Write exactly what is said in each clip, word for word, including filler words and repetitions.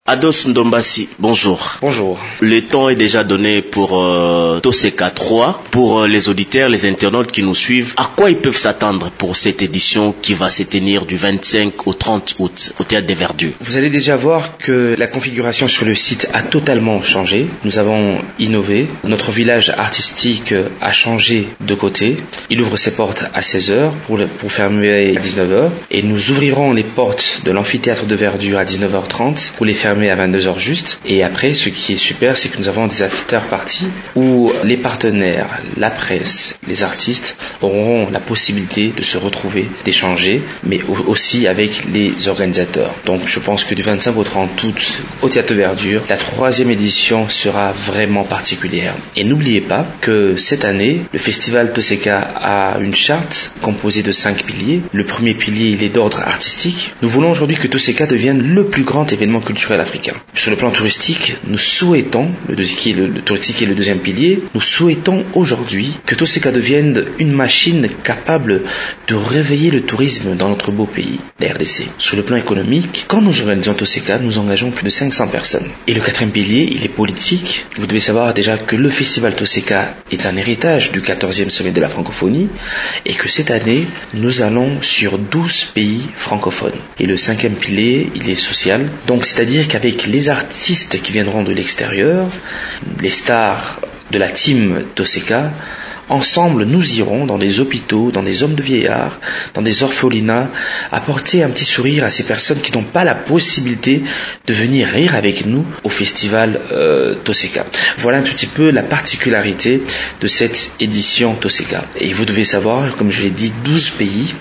Ados Ndombasi, bonjour. Bonjour. Le temps est déjà donné pour euh, Toseka trois. Pour euh, les auditeurs, les internautes qui nous suivent, à quoi ils peuvent s'attendre pour cette édition qui va se tenir du vingt-cinq au trente août au Théâtre des Verdures? Vous allez déjà voir que la configuration sur le site a totalement changé. Nous avons innové. Notre village artistique a changé de côté. Il ouvre ses portes à seize heures pour, le, pour fermer à dix-neuf heures. Et nous ouvrirons les portes de l'amphithéâtre de Verdure à dix-neuf heures trente pour les fermer à vingt-deux heures juste. Et après, ce qui est super, c'est que nous avons des after-parties où les partenaires, la presse, les artistes auront la possibilité de se retrouver, d'échanger, mais aussi avec les organisateurs. Donc je pense que du vingt-cinq au trente août au Théâtre de Verdure, la troisième édition sera vraiment particulière. Et n'oubliez pas que cette année, le festival Toseka a une charte composée de cinq piliers. Le premier pilier, il est d'ordre artistique. Nous voulons aujourd'hui que Toseka devienne le plus grand événement culturel africain. Sur le plan touristique, nous souhaitons, le, qui est le, le touristique est le deuxième pilier, nous souhaitons aujourd'hui que Toseka devienne une machine capable de réveiller le tourisme dans notre beau pays, la R D C. Sur le plan économique, quand nous organisons Toseka, nous engageons plus de cinq cents personnes. Et le quatrième pilier, il est politique. Vous devez savoir déjà que le festival Toseka est un héritage du quatorzième sommet de la francophonie et que cette année, nous allons sur douze pays francophones. Et le cinquième pilier, il est social. Donc, c'est-à-dire qu'avec les artistes qui viendront de l'extérieur, les stars de la team Toseka, ensemble, nous irons dans des hôpitaux, dans des hommes de vieillards, dans des orphelinats, apporter un petit sourire à ces personnes qui n'ont pas la possibilité de venir rire avec nous au festival euh, Toseka. Voilà un tout petit peu la particularité de cette édition Toseka. Et vous devez savoir, comme je l'ai dit, douze pays.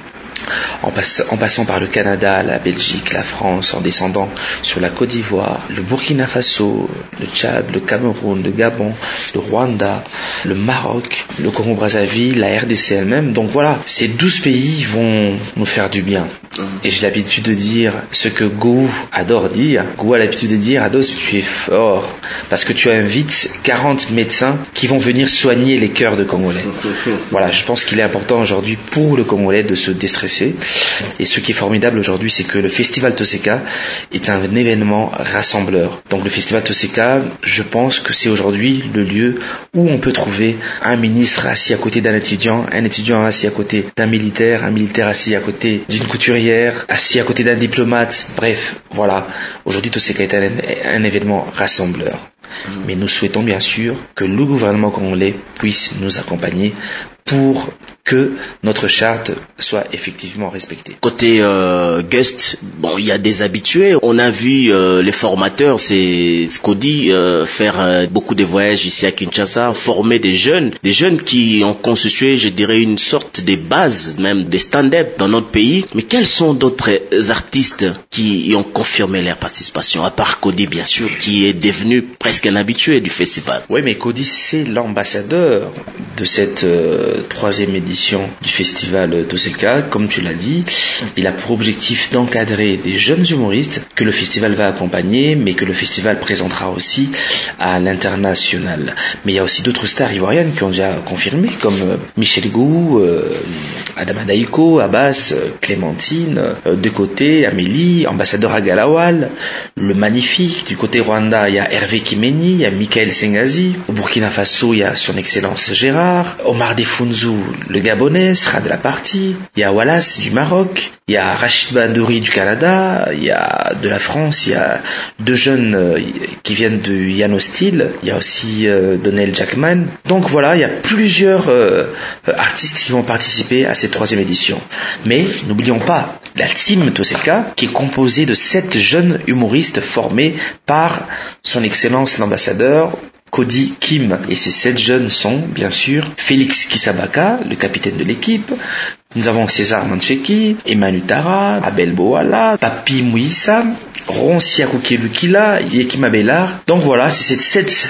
En, passe, en passant par le Canada, la Belgique, la France, en descendant sur la Côte d'Ivoire, le Burkina Faso, le Tchad, le Cameroun, le Gabon, le Rwanda, le Maroc, le Congo-Brazzaville, la R D C elle-même. Donc voilà, ces douze pays vont nous faire du bien. Et j'ai l'habitude de dire ce que Gou adore dire. Gou a l'habitude de dire, Ados, tu es fort, parce que tu invites quarante médecins qui vont venir soigner les cœurs de Congolais. Voilà, je pense qu'il est important aujourd'hui pour le Congolais de se déstresser. Et ce qui est formidable aujourd'hui, c'est que le festival Toseka est un événement rassembleur. Donc le festival Toseka, je pense que c'est aujourd'hui le lieu où on peut trouver un ministre assis à côté d'un étudiant, un étudiant assis à côté d'un militaire, un militaire assis à côté d'une couturière, assis à côté d'un diplomate. Bref, voilà. Aujourd'hui, Toseka est un, un événement rassembleur. Mais nous souhaitons bien sûr que le gouvernement congolais puisse nous accompagner pour que notre charte soit effectivement respectée. Côté euh, guest, bon, il y a des habitués. On a vu euh, les formateurs, c'est Cody, euh, faire euh, beaucoup de voyages ici à Kinshasa, former des jeunes, des jeunes qui ont constitué, je dirais, une sorte de base, même des stand-up dans notre pays. Mais quels sont d'autres artistes qui ont confirmé leur participation, à part Cody, bien sûr, qui est devenu presque un habitué du festival? Oui, mais Cody, c'est l'ambassadeur de cette euh, troisième édition du festival Toseka. Comme tu l'as dit, il a pour objectif d'encadrer des jeunes humoristes que le festival va accompagner, mais que le festival présentera aussi à l'international. Mais il y a aussi d'autres stars ivoiriennes qui ont déjà confirmé, comme euh, Michel Gou, euh, Adama Daiko, Abbas, euh, Clémentine, euh, de côté, Amélie, ambassadeur à Galawal, le magnifique. Du côté Rwanda, il y a Hervé Kimeni, il y a Michael Sengazi. Au Burkina Faso, il y a son excellence Gérard. Omar Defunzu, le Gabonais, sera de la partie. Il y a Wallace du Maroc. Il y a Rachid Bandouri du Canada. Il y a de la France. Il y a deux jeunes euh, qui viennent de Yann Hostile. Il y a aussi euh, Donnell Jackman. Donc voilà, il y a plusieurs euh, artistes qui vont participer à cette troisième édition. Mais n'oublions pas la team Toseka, qui est composée de sept jeunes humoristes formés par son excellence l'ambassadeur Cody Kim. Et ces sept jeunes sont, bien sûr, Félix Kisabaka, le capitaine de l'équipe. Nous avons César Mancheki, Emmanuel Tara, Abel Boala, Papi Mouissa, Ron Siakoukilukila, Yekima Bellar. Donc voilà, c'est ces sept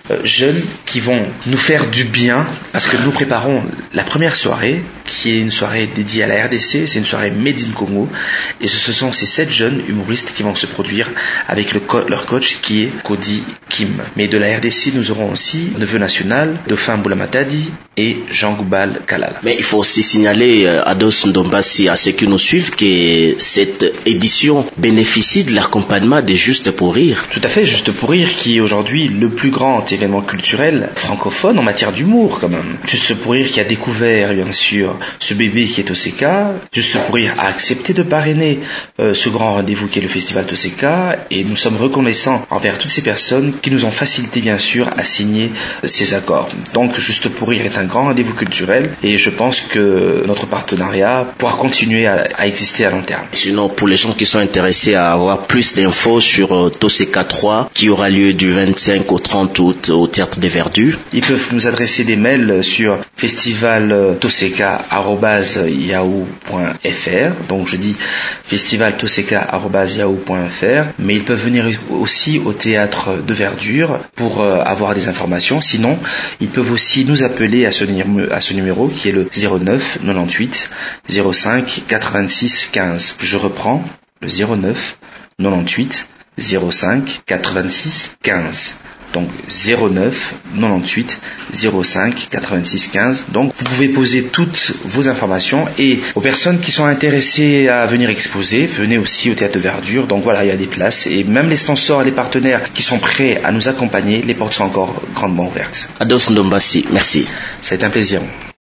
euh, jeunes qui vont nous faire du bien, parce que nous préparons la première soirée, qui est une soirée dédiée à la R D C, c'est une soirée Made in Congo, et ce sont ces sept jeunes humoristes qui vont se produire avec le co- leur coach qui est Cody Kim. Mais de la R D C, nous aurons aussi Neveu National, Dauphin Boulamatadi et Jean Goubal Kalala. Mais il faut aussi signaler euh, à Ados Ndombassi, à ceux qui nous suivent, que cette édition bénéficie de l'accompagnement des Juste pour Rire. Tout à fait, Juste pour Rire, qui est aujourd'hui le plus grand événement culturel francophone en matière d'humour quand même. Juste pour Rire qui a découvert bien sûr ce bébé qui est Toseka. Juste pour Rire a accepté de parrainer euh, ce grand rendez-vous qui est le festival Toseka, et nous sommes reconnaissants envers toutes ces personnes qui nous ont facilité bien sûr à signer euh, ces accords. Donc Juste pour Rire est un grand rendez-vous culturel, et je pense que notre partenariat pourra continuer à, à exister à long terme. Sinon, pour les gens qui sont intéressés à avoir plus d'infos sur euh, Toseka trois, qui aura lieu du vingt-cinq au trente août au Théâtre des Verdures, ils peuvent nous adresser des mails sur festivaltoseka arobase yahoo point fr. Donc je dis festivaltoseka arobase yahoo point fr, mais ils peuvent venir aussi au Théâtre de Verdure pour euh, avoir des informations. Sinon, ils peuvent aussi nous appeler à ce, à ce numéro qui est le zéro neuf quatre-vingt-huit zéro cinq quatre-vingt-six quinze. Je reprends le zéro neuf quatre-vingt-huit zéro cinq quatre-vingt-six quinze. Donc zéro neuf quatre-vingt-huit zéro cinq quatre-vingt-six quinze. Donc vous pouvez poser toutes vos informations, et aux personnes qui sont intéressées à venir exposer, venez aussi au Théâtre de Verdure. Donc voilà, il y a des places, et même les sponsors et les partenaires qui sont prêts à nous accompagner, les portes sont encore grandement ouvertes. Ados Ndombassi, merci. Ça a été un plaisir.